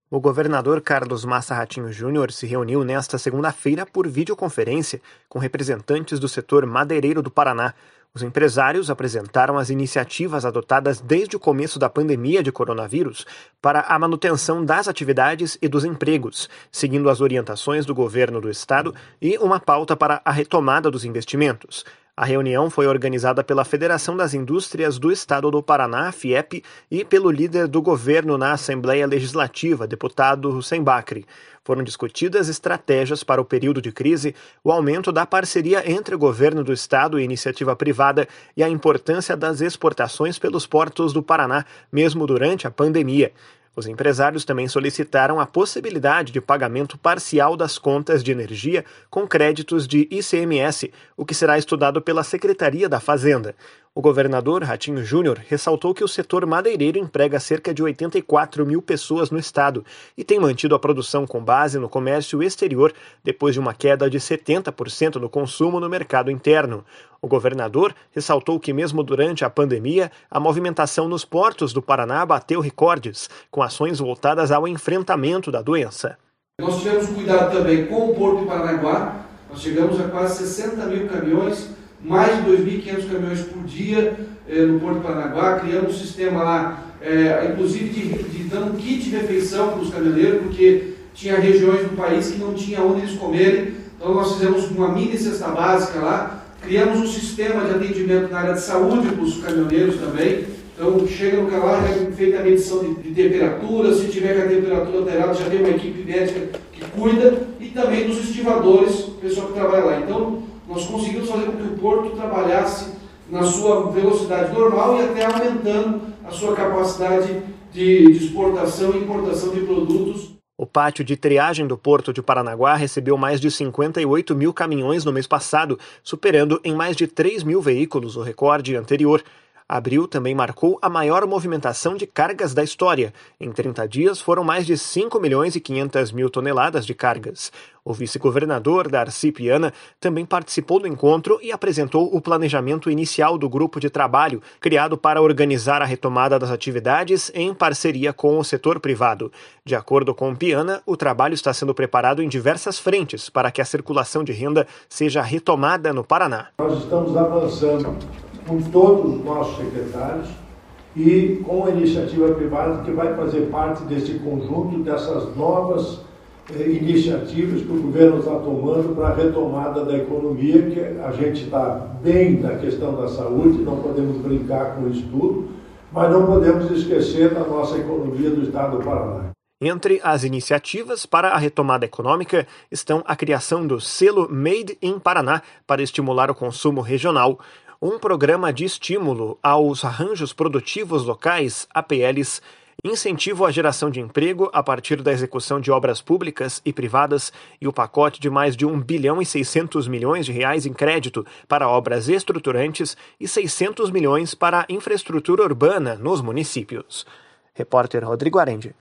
O governador Carlos Massa Ratinho Júnior se reuniu nesta segunda-feira por videoconferência com representantes do setor madeireiro do Paraná. Os empresários apresentaram as iniciativas adotadas desde o começo da pandemia de coronavírus para a manutenção das atividades e dos empregos, seguindo as orientações do governo do estado e uma pauta para a retomada dos investimentos. A reunião foi organizada pela Federação das Indústrias do Estado do Paraná, FIEP, e pelo líder do governo na Assembleia Legislativa, deputado Hussein Bacri. Foram discutidas estratégias para o período de crise, o aumento da parceria entre o governo do estado e iniciativa privada e a importância das exportações pelos portos do Paraná, mesmo durante a pandemia. Os empresários também solicitaram a possibilidade de pagamento parcial das contas de energia com créditos de ICMS, o que será estudado pela Secretaria da Fazenda. O governador Ratinho Júnior ressaltou que o setor madeireiro emprega cerca de 84 mil pessoas no estado e tem mantido a produção com base no comércio exterior, depois de uma queda de 70% no consumo no mercado interno. O governador ressaltou que mesmo durante a pandemia, a movimentação nos portos do Paraná bateu recordes, com ações voltadas ao enfrentamento da doença. Nós tivemos cuidado também com o Porto de Paranaguá, nós chegamos a quase 60 mil caminhões, mais de 2.500 caminhões por dia no Porto de Paranaguá, criamos um sistema lá, inclusive dando um kit de refeição para os caminhoneiros, porque tinha regiões do país que não tinha onde eles comerem, então nós fizemos uma mini cesta básica lá, criamos um sistema de atendimento na área de saúde para os caminhoneiros também, então chega no carro, já é feita a medição de temperatura, se tiver com a temperatura alterada já tem uma equipe médica que cuida, e também dos estivadores, o pessoal que trabalha lá. Então nós conseguimos fazer com que o porto trabalhasse na sua velocidade normal e até aumentando a sua capacidade de exportação e importação de produtos. O pátio de triagem do Porto de Paranaguá recebeu mais de 58 mil caminhões no mês passado, superando em mais de 3 mil veículos o recorde anterior. Abril também marcou a maior movimentação de cargas da história. Em 30 dias foram mais de 5 milhões e 500 mil toneladas de cargas. O vice-governador Darcy Piana também participou do encontro e apresentou o planejamento inicial do grupo de trabalho, criado para organizar a retomada das atividades em parceria com o setor privado. De acordo com Piana, o trabalho está sendo preparado em diversas frentes para que a circulação de renda seja retomada no Paraná. Nós estamos avançando com todos os nossos secretários e com a iniciativa privada que vai fazer parte desse conjunto dessas novas iniciativas que o governo está tomando para a retomada da economia, que a gente está bem na questão da saúde, não podemos brincar com isso tudo, mas não podemos esquecer da nossa economia do estado do Paraná. Entre as iniciativas para a retomada econômica estão a criação do selo Made in Paraná para estimular o consumo regional, um programa de estímulo aos arranjos produtivos locais, APLs, incentivo à geração de emprego a partir da execução de obras públicas e privadas e o pacote de mais de 1 bilhão e 600 milhões de reais em crédito para obras estruturantes e 600 milhões para a infraestrutura urbana nos municípios. Repórter Rodrigo Arendi.